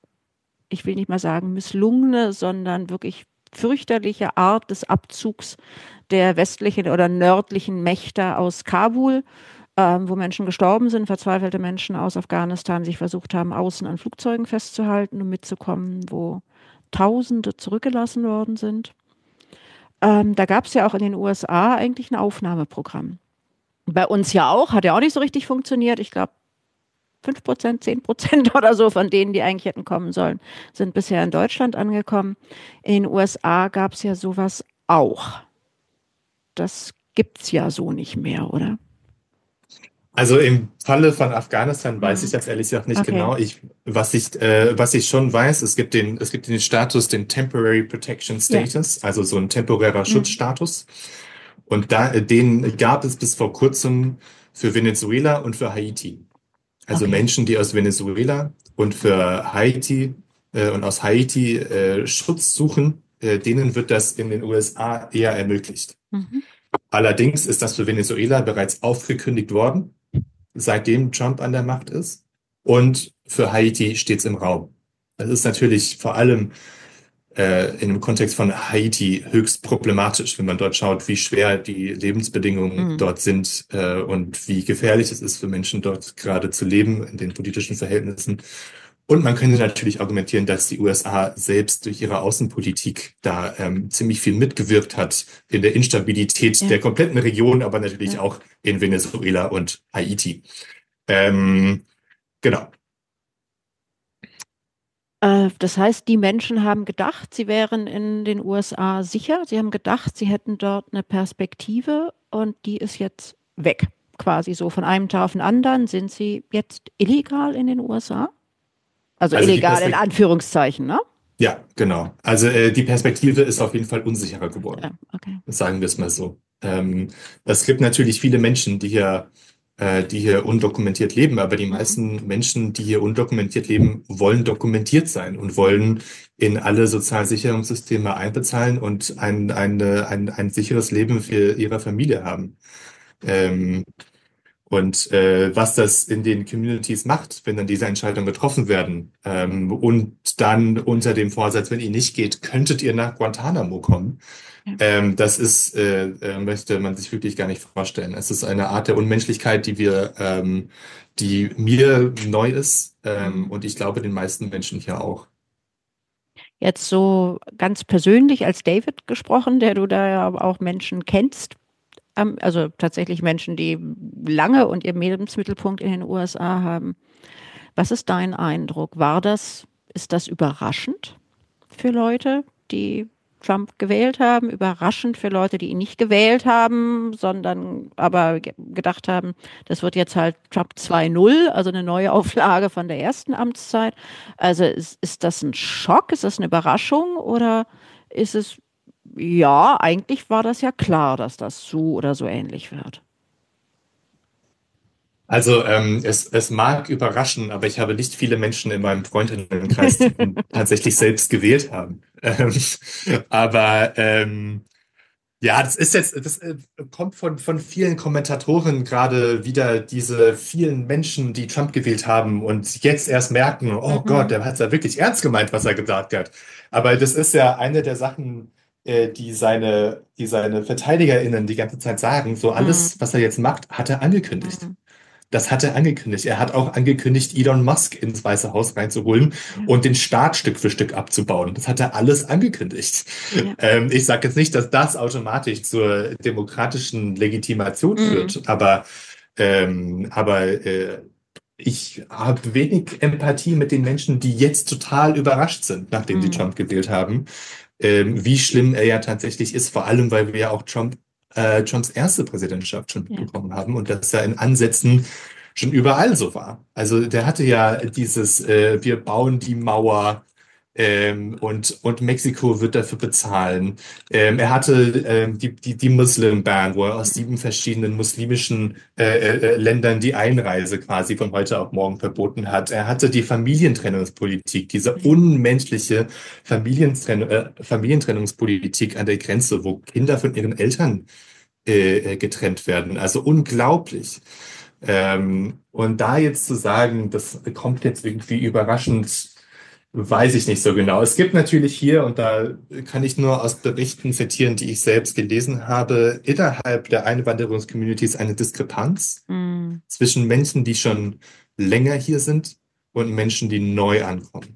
ich will nicht mal sagen misslungene, sondern wirklich fürchterliche Art des Abzugs der westlichen oder nördlichen Mächte aus Kabul, Ähm, wo Menschen gestorben sind, verzweifelte Menschen aus Afghanistan sich versucht haben, außen an Flugzeugen festzuhalten, um mitzukommen, wo Tausende zurückgelassen worden sind. Ähm, da gab es ja auch in den U S A eigentlich ein Aufnahmeprogramm. Bei uns ja auch, hat ja auch nicht so richtig funktioniert. Ich glaube, fünf Prozent, zehn Prozent oder so von denen, die eigentlich hätten kommen sollen, sind bisher in Deutschland angekommen. In den U S A gab es ja sowas auch. Das gibt es ja so nicht mehr, oder? Also im Falle von Afghanistan weiß ich das ehrlich gesagt nicht Okay. genau. Ich, was ich, äh, was ich schon weiß, es gibt den, es gibt den Status, den Temporary Protection Status, ja. Also so ein temporärer Schutzstatus. Und da, den gab es bis vor kurzem für Venezuela und für Haiti. Also Okay. Menschen, die aus Venezuela und für Haiti äh, und aus Haiti äh, Schutz suchen, äh, denen wird das in den U S A eher ermöglicht. Mhm. Allerdings ist das für Venezuela bereits aufgekündigt worden, seitdem Trump an der Macht ist. Und für Haiti steht es im Raum. Das ist natürlich vor allem äh, in dem Kontext von Haiti höchst problematisch, wenn man dort schaut, wie schwer die Lebensbedingungen mhm. dort sind äh, und wie gefährlich es ist für Menschen dort gerade zu leben in den politischen Verhältnissen. Und man könnte natürlich argumentieren, dass die U S A selbst durch ihre Außenpolitik da ähm, ziemlich viel mitgewirkt hat in der Instabilität ja. der kompletten Region, aber natürlich ja. auch in Venezuela und Haiti. Ähm, genau. Äh, das heißt, die Menschen haben gedacht, sie wären in den U S A sicher. Sie haben gedacht, sie hätten dort eine Perspektive und die ist jetzt weg. Quasi so von einem Tag auf den anderen sind sie jetzt illegal in den U S A? Also, also illegal in Anführungszeichen, ne? Ja, genau. Also äh, die Perspektive ist auf jeden Fall unsicherer geworden. Ja, okay. Sagen wir es mal so. Ähm, es gibt natürlich viele Menschen, die hier, äh, die hier undokumentiert leben, aber die mhm. meisten Menschen, die hier undokumentiert leben, wollen dokumentiert sein und wollen in alle Sozialsicherungssysteme einbezahlen und ein, eine, ein, ein sicheres Leben für ihre Familie haben. Ähm, Und äh, was das in den Communities macht, wenn dann diese Entscheidungen getroffen werden ähm, und dann unter dem Vorsatz, wenn ihr nicht geht, könntet ihr nach Guantanamo kommen. Ja. Ähm, das ist, äh, äh, möchte man sich wirklich gar nicht vorstellen. Es ist eine Art der Unmenschlichkeit, die wir, ähm, die mir neu ist ähm, und ich glaube den meisten Menschen hier auch. Jetzt so ganz persönlich als David gesprochen, der du da ja auch Menschen kennst, ähm, also tatsächlich Menschen, die lange und ihren Lebensmittelpunkt in den U S A haben. Was ist dein Eindruck? War das, ist das überraschend für Leute, die Trump gewählt haben? Überraschend für Leute, die ihn nicht gewählt haben, sondern aber ge- gedacht haben, das wird jetzt halt Trump zwei null, also eine neue Auflage von der ersten Amtszeit. Also ist, ist das ein Schock? Ist das eine Überraschung? Oder ist es, ja, eigentlich war das ja klar, dass das so oder so ähnlich wird. Also ähm, es, es mag überraschen, aber ich habe nicht viele Menschen in meinem Freundinnenkreis, die ihn tatsächlich selbst gewählt haben. Ähm, aber ähm, ja, das ist jetzt, das äh, kommt von, von vielen Kommentatoren gerade wieder, diese vielen Menschen, die Trump gewählt haben und jetzt erst merken, oh Gott, Mhm. der hat es ja wirklich ernst gemeint, was er gesagt hat. Aber das ist ja eine der Sachen, äh, die seine, die seine VerteidigerInnen die ganze Zeit sagen. So Mhm. alles, was er jetzt macht, hat er angekündigt. Mhm. Das hat er angekündigt. Er hat auch angekündigt, Elon Musk ins Weiße Haus reinzuholen Ja, und den Staat Stück für Stück abzubauen. Das hat er alles angekündigt. ja. Ähm, ich sage jetzt nicht, dass das automatisch zur demokratischen Legitimation Mhm. führt, aber, ähm, aber äh, ich habe wenig Empathie mit den Menschen, die jetzt total überrascht sind, nachdem sie Mhm. Trump gewählt haben, ähm, wie schlimm er ja tatsächlich ist, vor allem weil wir ja auch Trump, äh, Trumps erste Präsidentschaft schon Ja. mitbekommen haben und das ja in Ansätzen schon überall so war. Also der hatte ja dieses, äh, wir bauen die Mauer, ähm, und, und Mexiko wird dafür bezahlen. Ähm, er hatte ähm, die, die, die Muslim Ban, wo er aus Mhm. sieben verschiedenen muslimischen äh, äh, Ländern die Einreise quasi von heute auf morgen verboten hat. Er hatte die Familientrennungspolitik, diese Ja. unmenschliche Familientrenn äh, Familientrennungspolitik an der Grenze, wo Kinder von ihren Eltern äh, äh, getrennt werden. Also unglaublich. Ähm, und da jetzt zu sagen, das kommt jetzt irgendwie überraschend, weiß ich nicht so genau. Es gibt natürlich hier, und da kann ich nur aus Berichten zitieren, die ich selbst gelesen habe, innerhalb der Einwanderungscommunities eine Diskrepanz Mhm. zwischen Menschen, die schon länger hier sind und Menschen, die neu ankommen.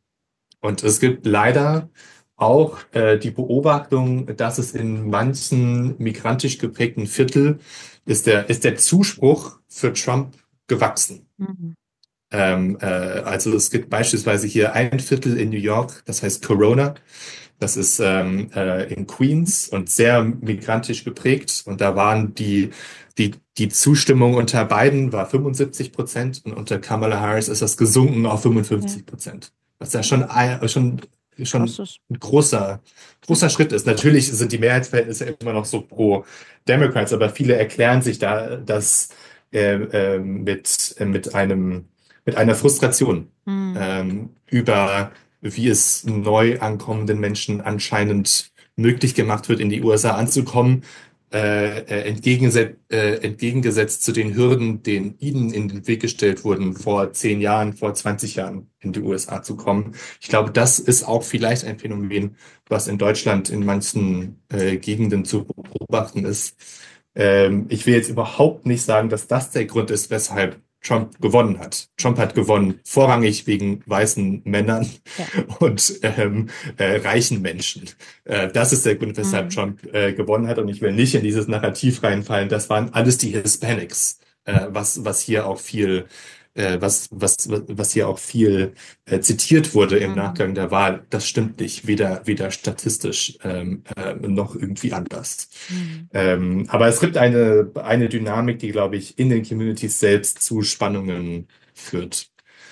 Und es gibt leider auch äh, die Beobachtung, dass es in manchen migrantisch geprägten Viertel ist der, ist der Zuspruch für Trump gewachsen. Mhm. Ähm, äh, also es gibt beispielsweise hier ein Viertel in New York, das heißt Corona. Das ist ähm, äh, in Queens und sehr migrantisch geprägt. Und da waren die, die, die Zustimmung unter Biden war fünfundsiebzig Prozent und unter Kamala Harris ist das gesunken auf Ja. fünfundfünfzig Prozent. Was ja schon, ein- schon, schon Krasses. ein großer, Ja. großer Schritt ist. Natürlich sind die Mehrheitsverhältnisse immer noch so pro Democrats, aber viele erklären sich da das äh, äh, mit, äh, mit einem, mit einer Frustration Mhm. ähm, über wie es neu ankommenden Menschen anscheinend möglich gemacht wird, in die U S A anzukommen, äh, äh, entgegengesetzt, äh, entgegengesetzt zu den Hürden, denen ihnen in den Weg gestellt wurden, vor zehn Jahren, vor zwanzig Jahren in die U S A zu kommen. Ich glaube, das ist auch vielleicht ein Phänomen, was in Deutschland in manchen äh, Gegenden zu beobachten ist. Ähm, ich will jetzt überhaupt nicht sagen, dass das der Grund ist, weshalb Trump gewonnen hat. Trump hat gewonnen vorrangig wegen weißen Männern Ja. und ähm, äh, reichen Menschen. Äh, das ist der Grund, weshalb Mhm. Trump äh, gewonnen hat. Und ich will nicht in dieses Narrativ reinfallen. Das waren alles die Hispanics, äh, was was hier auch viel äh, was was was hier auch viel äh, zitiert wurde im Mhm. Nachgang der Wahl. Das stimmt nicht, weder weder statistisch ähm, äh, noch irgendwie anders. Mhm. Ähm, aber es gibt eine, eine Dynamik, die, glaube ich, in den Communities selbst zu Spannungen führt.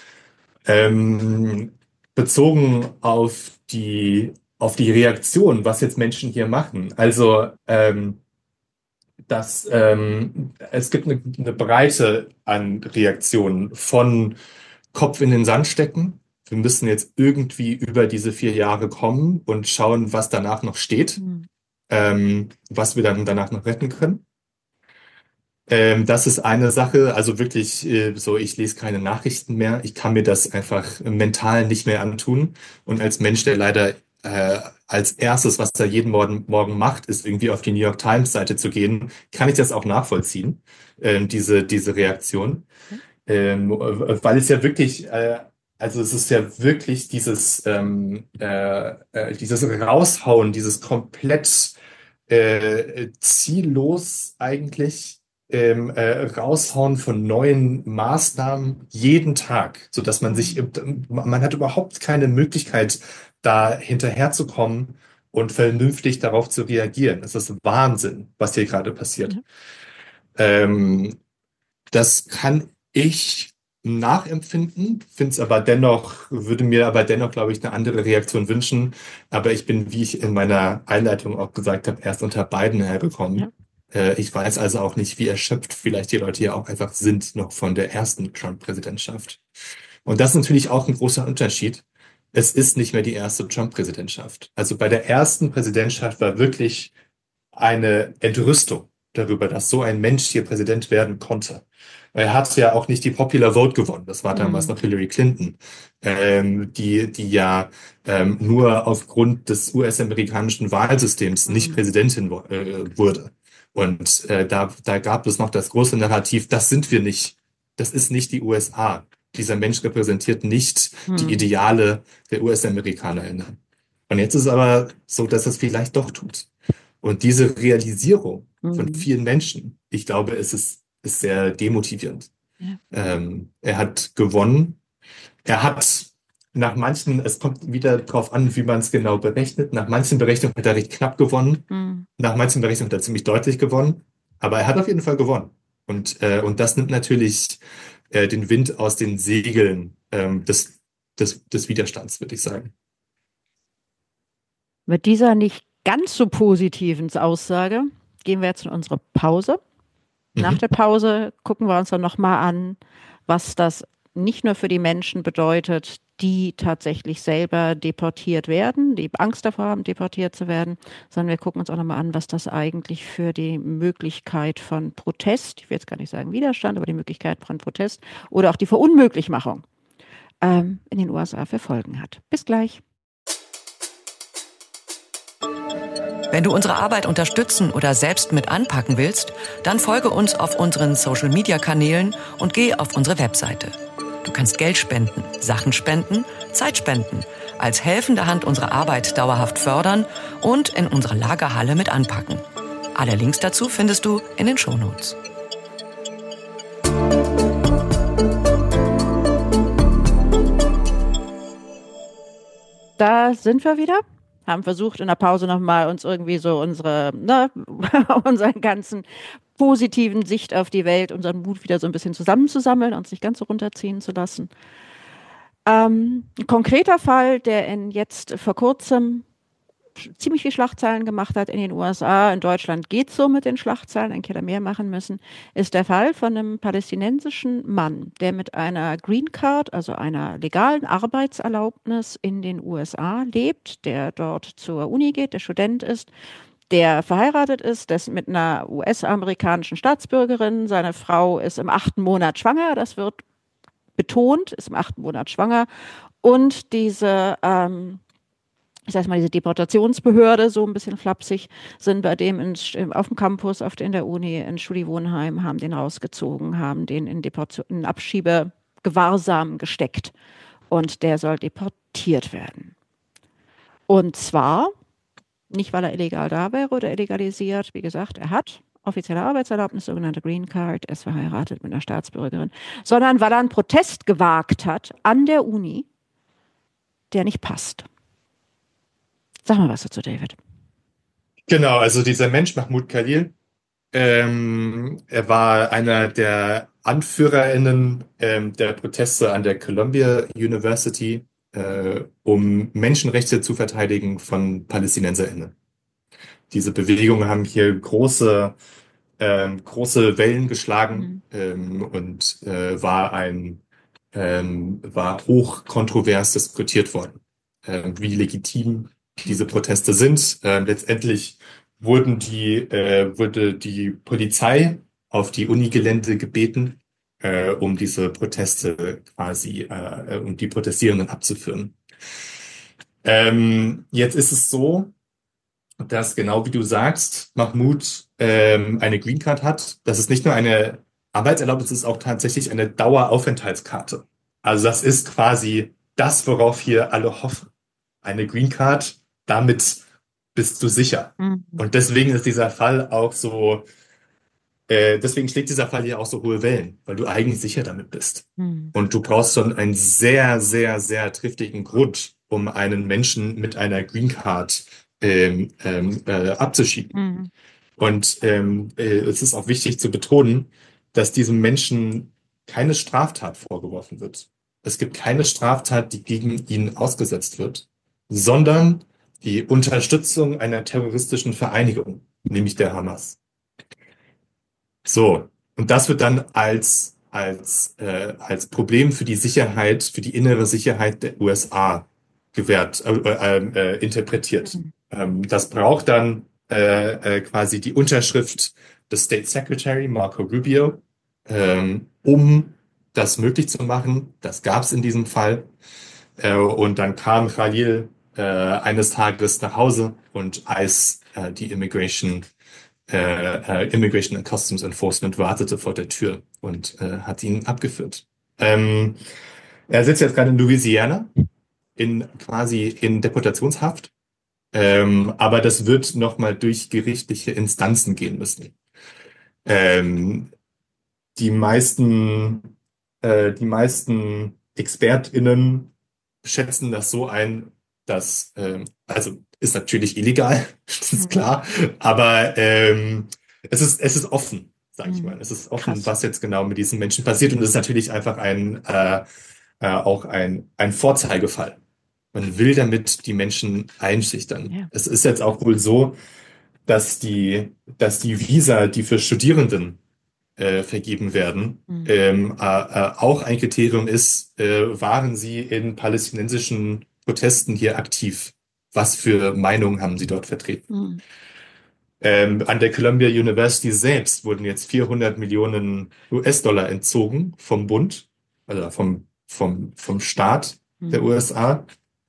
Ähm, bezogen auf die, auf die Reaktion, was jetzt Menschen hier machen. Also, ähm, dass, ähm, es gibt eine, eine Breite an Reaktionen von Kopf in den Sand stecken. Wir müssen jetzt irgendwie über diese vier Jahre kommen und schauen, was danach noch steht, Mhm. ähm, was wir dann danach noch retten können. Ähm, das ist eine Sache, also wirklich äh, so, ich lese keine Nachrichten mehr. Ich kann mir das einfach mental nicht mehr antun. Und als Mensch, der leider äh, als erstes, was er jeden Morgen, Morgen macht, ist irgendwie auf die New York Times Seite zu gehen, kann ich das auch nachvollziehen, ähm, diese, diese Reaktion. Ja. Ähm, weil es ja wirklich äh, Also es ist ja wirklich dieses, ähm, äh, äh, dieses Raushauen, dieses komplett äh, ziellos eigentlich ähm, äh, Raushauen von neuen Maßnahmen jeden Tag, sodass man sich, man hat überhaupt keine Möglichkeit, da hinterherzukommen und vernünftig darauf zu reagieren. Es ist Wahnsinn, was hier gerade passiert. Ja. Ähm, Das kann ich nachempfinden, finde es aber dennoch, würde mir aber dennoch, glaube ich, eine andere Reaktion wünschen. Aber ich bin, wie ich in meiner Einleitung auch gesagt habe, erst unter Biden Ja. hergekommen. Äh, ich weiß also auch nicht, wie erschöpft vielleicht die Leute hier auch einfach sind noch von der ersten Trump-Präsidentschaft. Und das ist natürlich auch ein großer Unterschied. Es ist nicht mehr die erste Trump-Präsidentschaft. Also bei der ersten Präsidentschaft war wirklich eine Entrüstung darüber, dass so ein Mensch hier Präsident werden konnte. Er hat ja auch nicht die Popular Vote gewonnen. Das war damals Mhm. noch Hillary Clinton, ähm, die, die ja ähm, nur aufgrund des U S-amerikanischen Wahlsystems nicht Mhm. Präsidentin wo- äh, wurde. Und äh, da, da gab es noch das große Narrativ, das sind wir nicht. Das ist nicht die U S A. Dieser Mensch repräsentiert nicht die Mhm. Ideale der U S-AmerikanerInnen. Und jetzt ist es aber so, dass es vielleicht doch tut. Und diese Realisierung von Mhm. vielen Menschen, ich glaube, es ist, ist sehr demotivierend. Ja. Ähm, er hat gewonnen. Er hat nach manchen, es kommt wieder darauf an, wie man es genau berechnet. Nach manchen Berechnungen hat er recht knapp gewonnen. Mhm. Nach manchen Berechnungen hat er ziemlich deutlich gewonnen. Aber er hat auf jeden Fall gewonnen. Und, äh, und das nimmt natürlich äh, den Wind aus den Segeln ähm, des, des, des Widerstands, würde ich sagen. Mit dieser nicht ganz so positiven Aussage gehen wir jetzt in unsere Pause. Nach Mhm. der Pause gucken wir uns dann nochmal an, was das nicht nur für die Menschen bedeutet, die tatsächlich selber deportiert werden, die Angst davor haben, deportiert zu werden, sondern wir gucken uns auch nochmal an, was das eigentlich für die Möglichkeit von Protest, ich will jetzt gar nicht sagen Widerstand, aber die Möglichkeit von Protest oder auch die Verunmöglichmachung ähm, in den U S A für Folgen hat. Bis gleich. Wenn du unsere Arbeit unterstützen oder selbst mit anpacken willst, dann folge uns auf unseren Social-Media-Kanälen und geh auf unsere Webseite. Du kannst Geld spenden, Sachen spenden, Zeit spenden, als helfende Hand unsere Arbeit dauerhaft fördern und in unserer Lagerhalle mit anpacken. Alle Links dazu findest du in den Shownotes. Da sind wir wieder. Haben versucht in der Pause nochmal uns irgendwie so unsere, ne, unseren ganzen positiven Sicht auf die Welt, unseren Mut wieder so ein bisschen zusammenzusammeln, uns nicht ganz so runterziehen zu lassen. Ähm, ein konkreter Fall, der in jetzt vor kurzem ziemlich viel Schlagzeilen gemacht hat in den U S A. In Deutschland geht es so mit den Schlagzeilen, eigentlich hätte er mehr machen müssen, ist der Fall von einem palästinensischen Mann, der mit einer Green Card, also einer legalen Arbeitserlaubnis in den U S A lebt, der dort zur Uni geht, der Student ist, der verheiratet ist, der ist mit einer U S-amerikanischen Staatsbürgerin. Seine Frau ist im achten Monat schwanger, das wird betont, ist im achten Monat schwanger. Und diese ähm, ich sag mal, diese Deportationsbehörde, so ein bisschen flapsig, sind bei dem in, auf dem Campus, auf, in der Uni, in Studi-Wohnheim, haben den rausgezogen, haben den in, Deportation, in Abschiebegewahrsam gesteckt. Und der soll deportiert werden. Und zwar nicht, weil er illegal da wäre oder illegalisiert. Wie gesagt, er hat offizielle Arbeitserlaubnis, sogenannte Green Card, er ist verheiratet mit einer Staatsbürgerin, sondern weil er einen Protest gewagt hat an der Uni, der nicht passt. Sag mal was dazu, David. Genau, also dieser Mensch, Mahmoud Khalil, ähm, er war einer der AnführerInnen ähm, der Proteste an der Columbia University, äh, um Menschenrechte zu verteidigen von PalästinenserInnen. Diese Bewegungen haben hier große, ähm, große Wellen geschlagen Mhm. ähm, und äh, war ein, ähm, war hoch kontrovers diskutiert worden, ähm, wie legitim diese Proteste sind. Ähm, letztendlich wurden die, äh, wurde die Polizei auf die Unigelände gebeten, äh, um diese Proteste quasi, äh, um die Protestierenden abzuführen. Ähm, jetzt ist es so, dass genau wie du sagst, Mahmoud ähm, eine Green Card hat. Das ist nicht nur eine Arbeitserlaubnis, es ist auch tatsächlich eine Daueraufenthaltskarte. Also das ist quasi das, worauf hier alle hoffen. Eine Green Card, damit bist du sicher. Mhm. Und deswegen ist dieser Fall auch so, äh, deswegen schlägt dieser Fall hier auch so hohe Wellen, weil du eigentlich sicher damit bist. Mhm. Und du brauchst schon einen sehr, sehr, sehr triftigen Grund, um einen Menschen mit einer Green Card ähm, ähm, äh, abzuschieben. Mhm. Und ähm, äh, es ist auch wichtig zu betonen, dass diesem Menschen keine Straftat vorgeworfen wird. Es gibt keine Straftat, die gegen ihn ausgesetzt wird, sondern die Unterstützung einer terroristischen Vereinigung, nämlich der Hamas. So, und das wird dann als, als, äh, als Problem für die Sicherheit, für die innere Sicherheit der U S A gewährt, äh, äh, äh, interpretiert. Mhm. Ähm, das braucht dann äh, äh, quasi die Unterschrift des State Secretary Marco Rubio, ähm, um das möglich zu machen. Das gab es in diesem Fall. Äh, und dann kam Khalil äh, eines Tages nach Hause und als äh, die Immigration äh, äh, Immigration and Customs Enforcement wartete vor der Tür und äh, hat ihn abgeführt. Ähm, er sitzt jetzt gerade in Louisiana, in quasi in Deportationshaft, ähm, aber das wird nochmal durch gerichtliche Instanzen gehen müssen. Ähm, die meisten, äh, die meisten ExpertInnen schätzen das so ein, dass, ähm, also ist natürlich illegal, das ist Mhm. klar, aber ähm, es ist, es ist offen, sage ich Mhm. mal. Es ist offen, Krass. was jetzt genau mit diesen Menschen passiert und es ist natürlich einfach ein, äh, äh, auch ein, ein Vorzeigefall. Man will damit die Menschen einschüchtern. Ja. Es ist jetzt auch wohl so, dass die, dass die Visa, die für Studierenden äh, vergeben werden, Mhm. ähm, äh, äh, auch ein Kriterium ist, äh, waren sie in palästinensischen Protesten hier aktiv? Was für Meinungen haben sie dort vertreten? Mhm. Ähm, an der Columbia University selbst wurden jetzt vierhundert Millionen U S-Dollar entzogen vom Bund, also vom, vom, vom Staat der Mhm. U S A,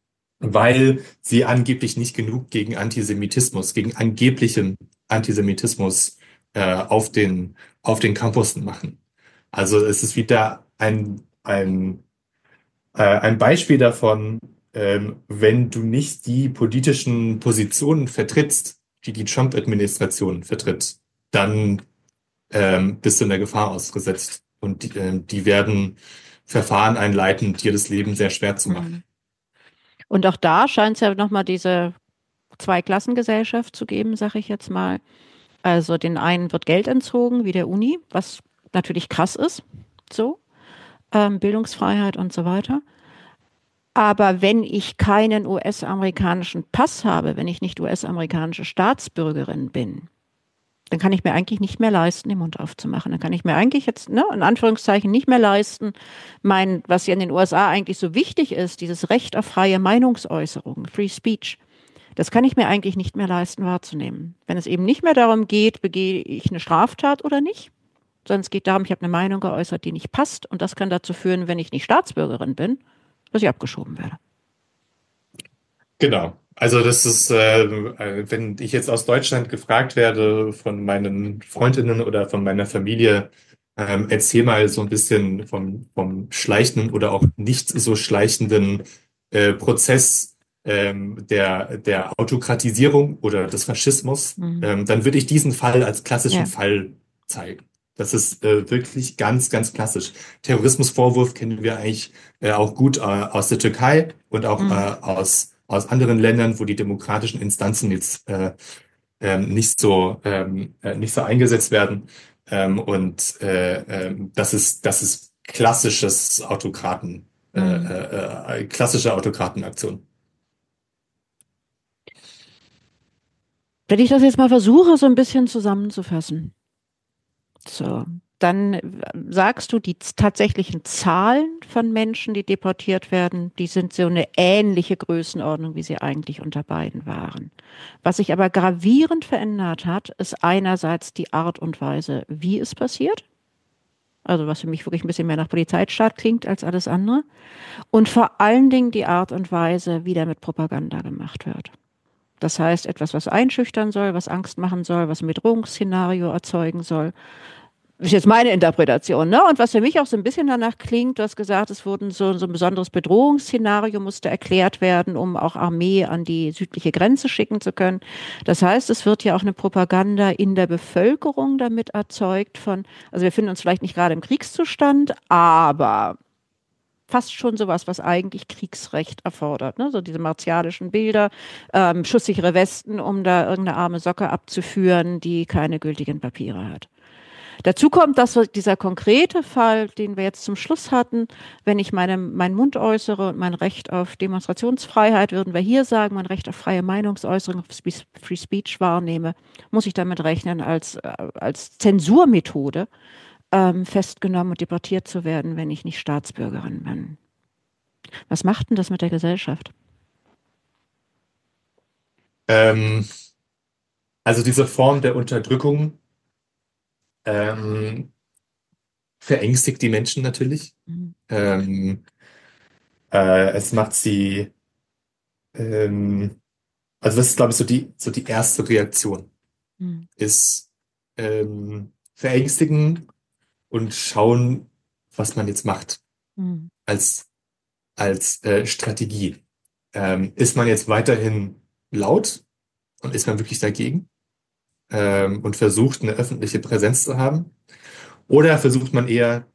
weil sie angeblich nicht genug gegen Antisemitismus, gegen angeblichen Antisemitismus äh, auf den, auf den Campussen machen. Also es ist wieder ein, ein, äh, ein Beispiel davon, ähm, wenn du nicht die politischen Positionen vertrittst, die die Trump-Administration vertritt, dann ähm, bist du in der Gefahr ausgesetzt. Und die, ähm, die werden Verfahren einleiten, dir das Leben sehr schwer zu machen. Mhm. Und auch da scheint es ja nochmal diese Zweiklassengesellschaft zu geben, sage ich jetzt mal. Also den einen wird Geld entzogen, wie der Uni, was natürlich krass ist, so, ähm, Bildungsfreiheit und so weiter. Aber wenn ich keinen U S-amerikanischen Pass habe, wenn ich nicht U S-amerikanische Staatsbürgerin bin, dann kann ich mir eigentlich nicht mehr leisten, den Mund aufzumachen. Dann kann ich mir eigentlich jetzt, ne, in Anführungszeichen, nicht mehr leisten, mein, was ja in den U S A eigentlich so wichtig ist, dieses Recht auf freie Meinungsäußerung, Free Speech. Das kann ich mir eigentlich nicht mehr leisten wahrzunehmen. Wenn es eben nicht mehr darum geht, begehe ich eine Straftat oder nicht, sondern es geht darum, ich habe eine Meinung geäußert, die nicht passt und das kann dazu führen, wenn ich nicht Staatsbürgerin bin, dass ich abgeschoben werde. Genau. Also das ist, äh, äh, wenn ich jetzt aus Deutschland gefragt werde von meinen Freundinnen oder von meiner Familie, ähm, erzähl mal so ein bisschen vom, vom schleichenden oder auch nicht so schleichenden äh, Prozess ähm, der, der Autokratisierung oder des Faschismus, Mhm. ähm, dann würde ich diesen Fall als klassischen Ja. Fall zeigen. Das ist äh, wirklich ganz, ganz klassisch. Terrorismusvorwurf kennen wir eigentlich äh, auch gut äh, aus der Türkei und auch Mhm. äh, aus aus anderen Ländern, wo die demokratischen Instanzen jetzt äh, ähm, nicht so ähm, äh, nicht so eingesetzt werden. Ähm, und äh, ähm, das ist das ist klassisches Autokraten, äh, Mhm. äh, äh, klassische Autokratenaktion. Wenn ich das jetzt mal versuche, so ein bisschen zusammenzufassen. So, dann sagst du, die tatsächlichen Zahlen von Menschen, die deportiert werden, die sind so eine ähnliche Größenordnung, wie sie eigentlich unter Biden waren. Was sich aber gravierend verändert hat, ist einerseits die Art und Weise, wie es passiert. Also was für mich wirklich ein bisschen mehr nach Polizeistaat klingt als alles andere. Und vor allen Dingen die Art und Weise, wie damit Propaganda gemacht wird. Das heißt, etwas, was einschüchtern soll, was Angst machen soll, was ein Bedrohungsszenario erzeugen soll, ist jetzt meine Interpretation, ne? Und was für mich auch so ein bisschen danach klingt, du hast gesagt, es wurden so, so ein besonderes Bedrohungsszenario musste erklärt werden, um auch Armee an die südliche Grenze schicken zu können. Das heißt, es wird ja auch eine Propaganda in der Bevölkerung damit erzeugt von, also wir finden uns vielleicht nicht gerade im Kriegszustand, aber fast schon sowas, was eigentlich Kriegsrecht erfordert, ne? So diese martialischen Bilder, ähm, schusssichere Westen, um da irgendeine arme Socke abzuführen, die keine gültigen Papiere hat. Dazu kommt, dass dieser konkrete Fall, den wir jetzt zum Schluss hatten, wenn ich meine, meinen Mund äußere und mein Recht auf Demonstrationsfreiheit, würden wir hier sagen, mein Recht auf freie Meinungsäußerung, auf Free Speech wahrnehme, muss ich damit rechnen, als, äh, als Zensurmethode ähm, festgenommen und deportiert zu werden, wenn ich nicht Staatsbürgerin bin. Was macht denn das mit der Gesellschaft? Ähm, also diese Form der Unterdrückung ähm, verängstigt die Menschen natürlich. Mhm. Ähm, äh, es macht sie, ähm, also das ist, glaube ich, so die, so die erste Reaktion, Mhm. ist ähm, verängstigen und schauen, was man jetzt macht Mhm. als, als äh, Strategie. Ähm, ist man jetzt weiterhin laut und ist man wirklich dagegen ähm, und versucht, eine öffentliche Präsenz zu haben? Oder versucht man eher,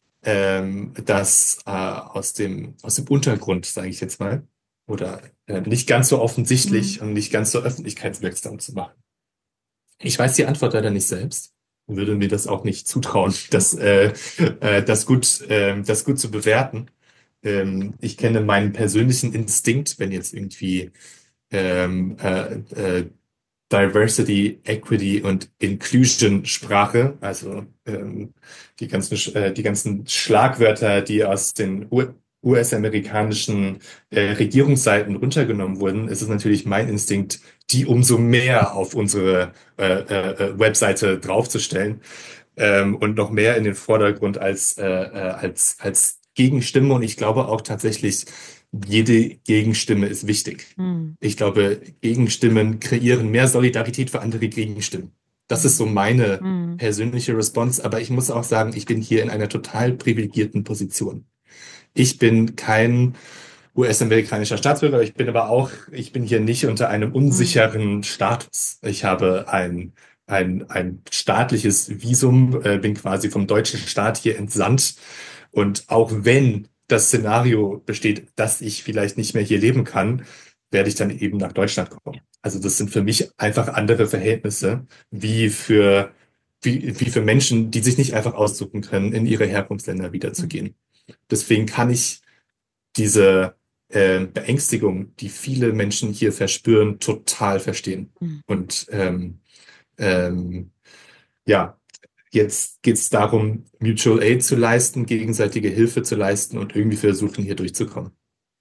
ähm, das äh, aus dem, aus dem Untergrund, sage ich jetzt mal, oder äh, nicht ganz so offensichtlich Mhm. und nicht ganz so öffentlichkeitswirksam zu machen? Ich weiß die Antwort leider nicht selbst und würde mir das auch nicht zutrauen, das, äh, äh, das gut, äh, das gut zu bewerten. Ähm, ich kenne meinen persönlichen Instinkt, wenn jetzt irgendwie ähm, äh, äh, Diversity, Equity und Inclusion Sprache, also ähm, die ganzen, Sch- äh, die ganzen Schlagwörter, die aus den U US-amerikanischen äh, Regierungsseiten runtergenommen wurden, ist es natürlich mein Instinkt, die umso mehr auf unsere äh, äh, äh, Webseite draufzustellen ähm, und noch mehr in den Vordergrund als, äh, äh, als, als Gegenstimme. Und ich glaube auch tatsächlich, jede Gegenstimme ist wichtig. Mhm. Ich glaube, Gegenstimmen kreieren mehr Solidarität für andere Gegenstimmen. Das ist so meine Mhm. persönliche Response. Aber ich muss auch sagen, ich bin hier in einer total privilegierten Position. Ich bin kein U S-amerikanischer Staatsbürger, ich bin aber auch, ich bin hier nicht unter einem Mhm. unsicheren Status. Ich habe ein, ein, ein staatliches Visum, äh, bin quasi vom deutschen Staat hier entsandt. Und auch wenn das Szenario besteht, dass ich vielleicht nicht mehr hier leben kann, werde ich dann eben nach Deutschland kommen. Also das sind für mich einfach andere Verhältnisse, wie für, wie, wie für Menschen, die sich nicht einfach aussuchen können, in ihre Herkunftsländer Mhm. wiederzugehen. Deswegen kann ich diese äh, Beängstigung, die viele Menschen hier verspüren, total verstehen. Mhm. Und ähm, ähm, ja, jetzt geht es darum, Mutual Aid zu leisten, gegenseitige Hilfe zu leisten und irgendwie versuchen, hier durchzukommen.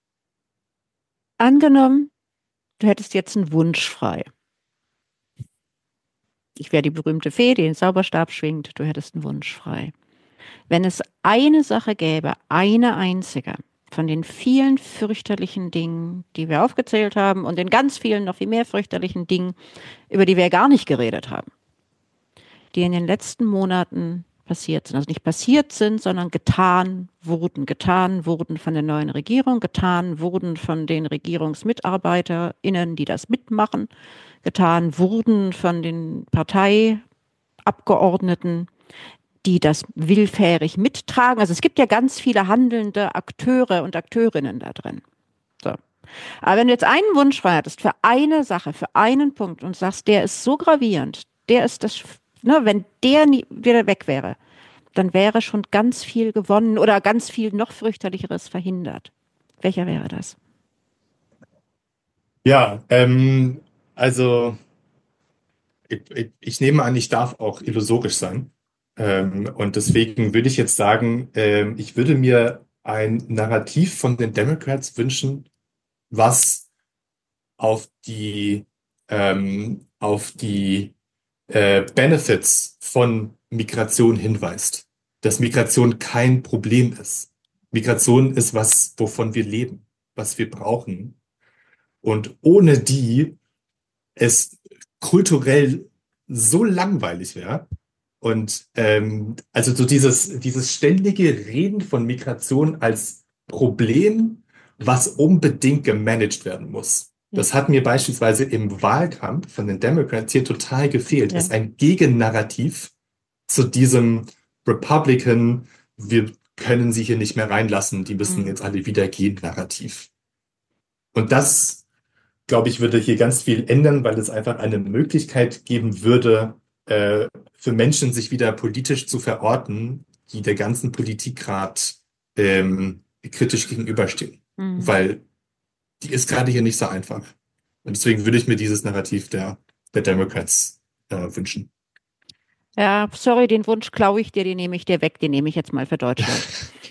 Angenommen, du hättest jetzt einen Wunsch frei. Ich wäre die berühmte Fee, die den Zauberstab schwingt. Du hättest einen Wunsch frei. Wenn es eine Sache gäbe, eine einzige, von den vielen fürchterlichen Dingen, die wir aufgezählt haben und den ganz vielen noch viel mehr fürchterlichen Dingen, über die wir gar nicht geredet haben, die in den letzten Monaten passiert sind. Also nicht passiert sind, sondern getan wurden. Getan wurden von der neuen Regierung, getan wurden von den RegierungsmitarbeiterInnen, die das mitmachen, getan wurden von den Parteiabgeordneten, die das willfährig mittragen. Also es gibt ja ganz viele handelnde Akteure und Akteurinnen da drin. So. Aber wenn du jetzt einen Wunsch frei hattest für eine Sache, für einen Punkt und sagst, der ist so gravierend, der ist das, ne, wenn der nie wieder weg wäre, dann wäre schon ganz viel gewonnen oder ganz viel noch fürchterlicheres verhindert. Welcher wäre das? Ja, ähm, also ich, ich, ich nehme an, ich darf auch illusorisch sein. Ähm, und deswegen würde ich jetzt sagen, ähm, ich würde mir ein Narrativ von den Democrats wünschen, was auf die, ähm, auf die äh, Benefits von Migration hinweist. Dass Migration kein Problem ist. Migration ist was, wovon wir leben, was wir brauchen. Und ohne die es kulturell so langweilig wäre, Und ähm, also so dieses, dieses ständige Reden von Migration als Problem, was unbedingt gemanagt werden muss. Ja. Das hat mir beispielsweise im Wahlkampf von den Democrats hier total gefehlt. Ja. Es ist ein Gegennarrativ zu diesem Republican, wir können sie hier nicht mehr reinlassen, die müssen Mhm. jetzt alle wieder gehen, Narrativ. Und das, glaube ich, würde hier ganz viel ändern, weil es einfach eine Möglichkeit geben würde, äh, für Menschen sich wieder politisch zu verorten, die der ganzen Politik gerade ähm, kritisch gegenüberstehen. Mhm. Weil die ist gerade hier nicht so einfach. Und deswegen würde ich mir dieses Narrativ der, der Democrats äh, wünschen. Ja, sorry, den Wunsch klaue ich dir, den nehme ich dir weg, den nehme ich jetzt mal für Deutschland.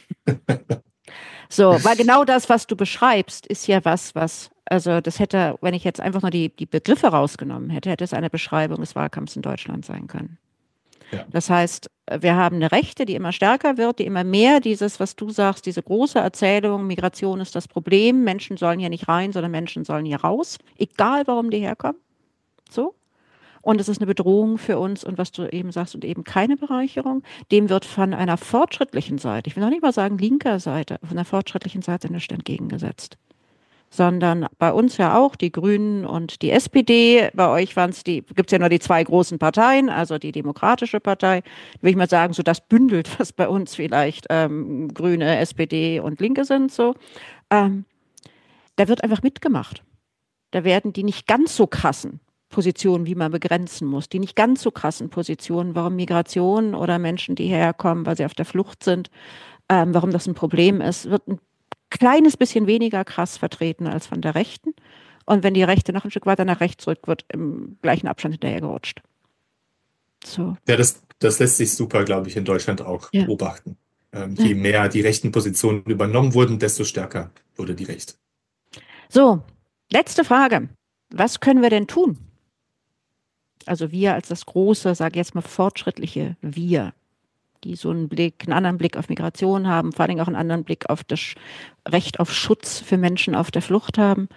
So, weil genau das, was du beschreibst, ist ja was, was, also das hätte, wenn ich jetzt einfach nur die, die Begriffe rausgenommen hätte, hätte es eine Beschreibung des Wahlkampfs in Deutschland sein können. Ja. Das heißt, wir haben eine Rechte, die immer stärker wird, die immer mehr dieses, was du sagst, diese große Erzählung, Migration ist das Problem, Menschen sollen hier nicht rein, sondern Menschen sollen hier raus, egal warum die herkommen. So. Und es ist eine Bedrohung für uns und was du eben sagst und eben keine Bereicherung. Dem wird von einer fortschrittlichen Seite, ich will noch nicht mal sagen linker Seite, von der fortschrittlichen Seite nicht entgegengesetzt. Sondern bei uns ja auch die Grünen und die S P D. Bei euch waren es die, gibt es ja nur die zwei großen Parteien, also die Demokratische Partei, würde ich mal sagen, so das bündelt, was bei uns vielleicht ähm, Grüne, S P D und Linke sind. So, ähm, da wird einfach mitgemacht. Da werden die nicht ganz so krassen Positionen, wie man begrenzen muss, die nicht ganz so krassen Positionen, warum Migration oder Menschen, die herkommen, weil sie auf der Flucht sind, ähm, warum das ein Problem ist, wird ein kleines bisschen weniger krass vertreten als von der Rechten. Und wenn die Rechte noch ein Stück weiter nach rechts rückt, wird im gleichen Abstand hinterhergerutscht. So. Ja, das, das lässt sich super, glaube ich, in Deutschland auch Ja. beobachten. Ähm, Ja. je mehr die rechten Positionen übernommen wurden, desto stärker wurde die Rechte. So, letzte Frage. Was können wir denn tun? Also wir als das große, sage ich jetzt mal fortschrittliche Wir, die so einen Blick, einen anderen Blick auf Migration haben, vor allem auch einen anderen Blick auf das Recht auf Schutz für Menschen auf der Flucht haben.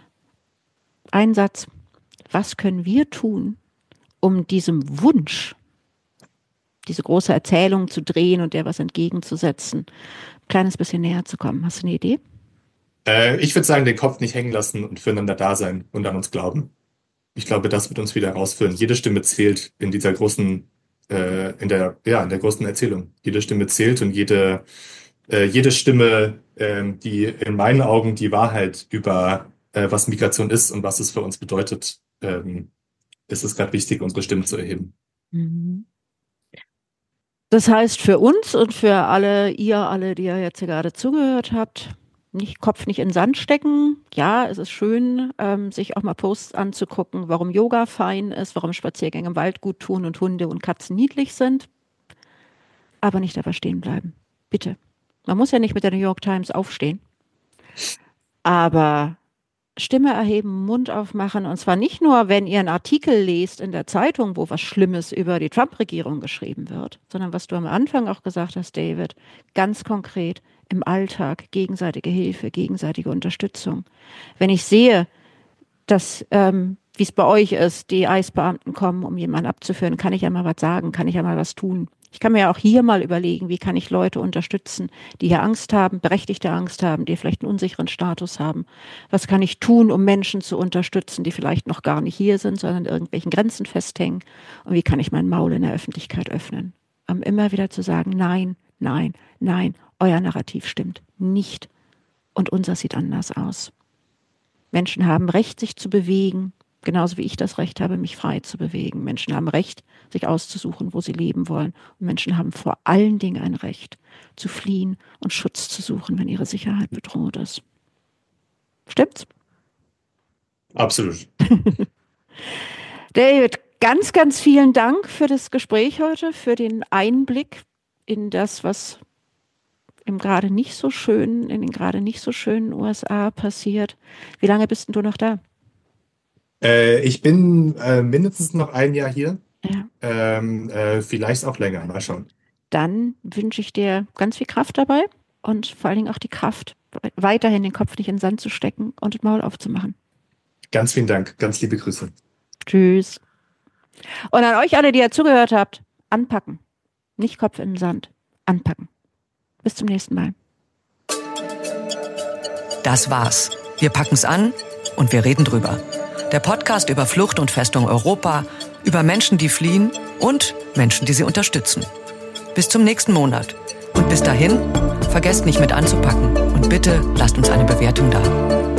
Ein Satz. Was können wir tun, um diesem Wunsch, diese große Erzählung zu drehen und der was entgegenzusetzen, ein kleines bisschen näher zu kommen? Hast du eine Idee? Äh, ich würde sagen, den Kopf nicht hängen lassen und füreinander da sein und an uns glauben. Ich glaube, das wird uns wieder herausführen. Jede Stimme zählt in dieser großen, äh, in der, ja, in der großen Erzählung. Jede Stimme zählt und jede, äh, jede Stimme, ähm, die in meinen Augen die Wahrheit über, äh, was Migration ist und was es für uns bedeutet, ähm, ist es gerade wichtig, unsere Stimmen zu erheben. Mhm. Das heißt für uns und für alle, ihr alle, die ihr jetzt hier gerade zugehört habt, nicht Kopf nicht in den Sand stecken. Ja, es ist schön, ähm, sich auch mal Posts anzugucken, warum Yoga fein ist, warum Spaziergänge im Wald gut tun und Hunde und Katzen niedlich sind. Aber nicht dabei stehen bleiben. Bitte. Man muss ja nicht mit der New York Times aufstehen. Aber Stimme erheben, Mund aufmachen. Und zwar nicht nur, wenn ihr einen Artikel lest in der Zeitung, wo was Schlimmes über die Trump-Regierung geschrieben wird, sondern was du am Anfang auch gesagt hast, David, ganz konkret im Alltag, gegenseitige Hilfe, gegenseitige Unterstützung. Wenn ich sehe, dass, ähm, wie es bei euch ist, die Eisbeamten kommen, um jemanden abzuführen, kann ich ja mal was sagen, kann ich ja mal was tun. Ich kann mir ja auch hier mal überlegen, wie kann ich Leute unterstützen, die hier Angst haben, berechtigte Angst haben, die vielleicht einen unsicheren Status haben. Was kann ich tun, um Menschen zu unterstützen, die vielleicht noch gar nicht hier sind, sondern in irgendwelchen Grenzen festhängen? Und wie kann ich mein Maul in der Öffentlichkeit öffnen? Um immer wieder zu sagen, nein, nein, nein, euer Narrativ stimmt nicht. Und unser sieht anders aus. Menschen haben Recht, sich zu bewegen, genauso wie ich das Recht habe, mich frei zu bewegen. Menschen haben Recht, sich auszusuchen, wo sie leben wollen. Und Menschen haben vor allen Dingen ein Recht, zu fliehen und Schutz zu suchen, wenn ihre Sicherheit bedroht ist. Stimmt's? Absolut. David, ganz, ganz vielen Dank für das Gespräch heute, für den Einblick in das, was im gerade nicht so schönen, in den gerade nicht so schönen U S A passiert. Wie lange bist denn du noch da? Äh, ich bin äh, mindestens noch ein Jahr hier. Ja. Ähm, äh, vielleicht auch länger. Mal schauen. Dann wünsche ich dir ganz viel Kraft dabei und vor allen Dingen auch die Kraft, weiterhin den Kopf nicht in den Sand zu stecken und das Maul aufzumachen. Ganz vielen Dank. Ganz liebe Grüße. Tschüss. Und an euch alle, die ihr zugehört habt, anpacken. Nicht Kopf in den Sand. Anpacken. Bis zum nächsten Mal. Das war's. Wir packen's an und wir reden drüber. Der Podcast über Flucht und Festung Europa, über Menschen, die fliehen und Menschen, die sie unterstützen. Bis zum nächsten Monat. Und bis dahin, vergesst nicht mit anzupacken. Und bitte lasst uns eine Bewertung da.